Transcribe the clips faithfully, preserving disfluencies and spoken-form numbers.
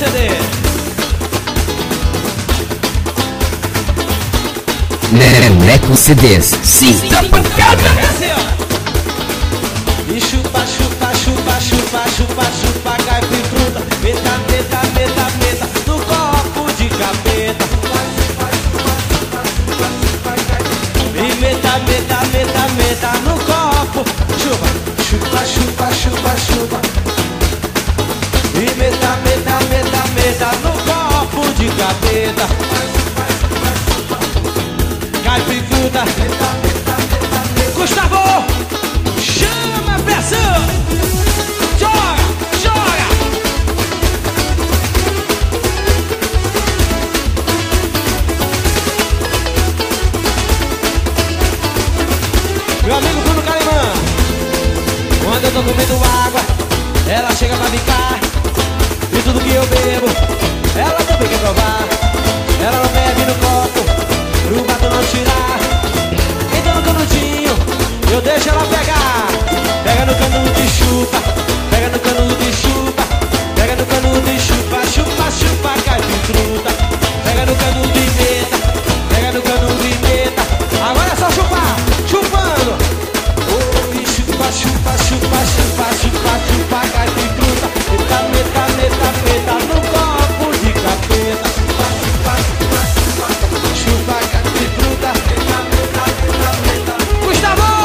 C D. Neneco C Ds, sinta a pancada. E chupa, chupa, chupa, chupa, chupa, chupa, caipifruta. Meta, meta, meta, meta, no copo de capeta. E meta, meta, meta, meta, no copo. Chupa, chupa, chupa, chupa, chupa. E meta, meta, meta, meta, no copo de capeta. Caipifruta. Gustavo, chama a pressão. Joga, joga. Meu amigo Bruno Calimã. Quando eu tô comendo água, ela chega pra bicar. E tudo que eu bebo, ela também quer provar. Ela não bebe no copo, pro batom não tirar. Então no canudinho, eu deixo ela pegar. Pega no canudo e chupa, pega no canudo e chupa, pega no canudo e chupa, chupa, chupa, caipifruta. Pega no canudo e meta, pega no canudo e meta. Agora é só chupar, chupando. Oh, e chupa, chupa, chupa, chupa, chupa, chupa, caipifruta. Meta, meta, meta, meta, no copo de capeta. Chupa, chupa, chupa, chupa, chupa, caipifruta. Meta, meta, meta, meta. Gustavo!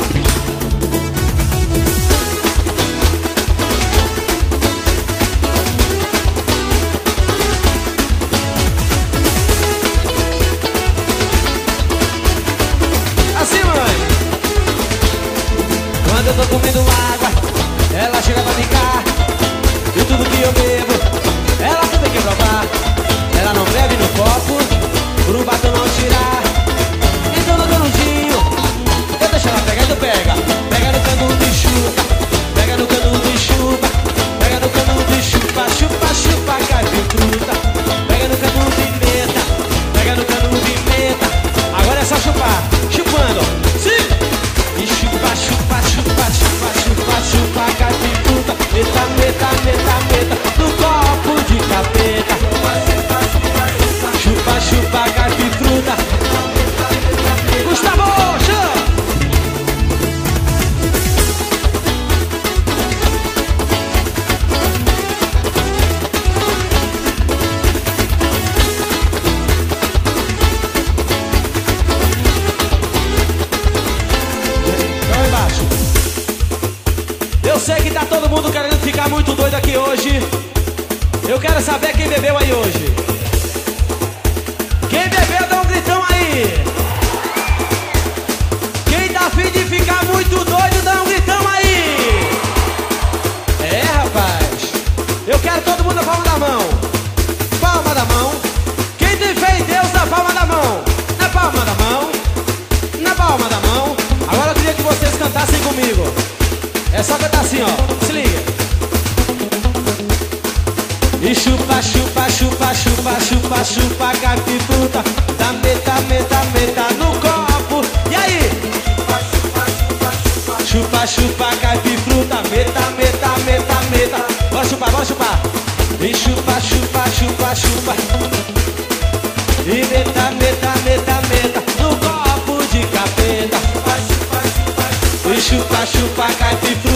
Assim, mãe. Quando eu tô comendo água, ela chega pra ficar. E tudo que eu bebo, ela também quer provar. Ela não bebe no copo, pro batom não tirar. Então no canudinho, eu deixo ela pegar e tu pega. Pega no canudo e chupa, pega no canudo e chupa, pega no canudo e chupa, chupa, chupa, caipifruta. Pega no canudo e meta, pega no canudo e meta. Agora é só chupar, chupando. Sim! E chupa, chupa, chupa, chupa, chupa, chupa, caipifruta. Meta, meta, meta, meta, no copo de capeta. Chupa, chupa, caipifruta. Gustavo, chama! Então embaixo. Eu sei que tá todo mundo querendo ficar muito doido aqui hoje. Eu quero saber quem bebeu aí hoje. Quem bebeu, dá um gritão aí. Quem tá afim de ficar muito doido, dá um gritão aí. É, rapaz. Eu quero todo mundo na palma da mão. Palma da mão. Quem tem fé em Deus, na palma da mão. Na palma da mão. Na palma da mão. Agora eu queria que vocês cantassem comigo. É só cantar assim, ó. Se liga. E chupa, chupa, chupa, chupa, chupa, chupa, caipifruta. Da meta, meta, meta no copo. E aí? Chupa, chupa, caipifruta. Meta, meta, meta, meta. Bora chupar, bora chupar. E chupa, chupa, chupa, chupa. E meta, meta, meta, meta no copo de capeta. E chupa, chupa, caipifruta.